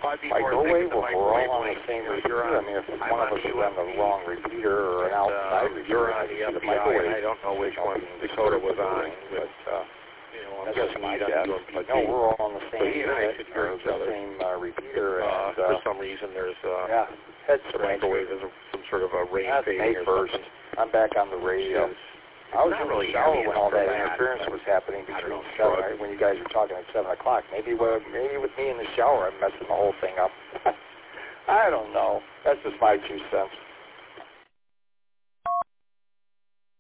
Like, no way we're all on the same repeater. I mean, if one of us is on the wrong repeater or an outside repeater, you're on the FBI, and I don't know which one Dakota was on, but I'm guessing my guess. But no, we're all on the same unit, or the same repeater, and for some reason there's head microwave is some sort of a rain fading or first. something. I'm back on the radio. I was in the shower when all that interference was happening between 7, when you guys were talking at 7 o'clock. Maybe with me in the shower, I'm messing the whole thing up. I don't know. That's just my 2 cents.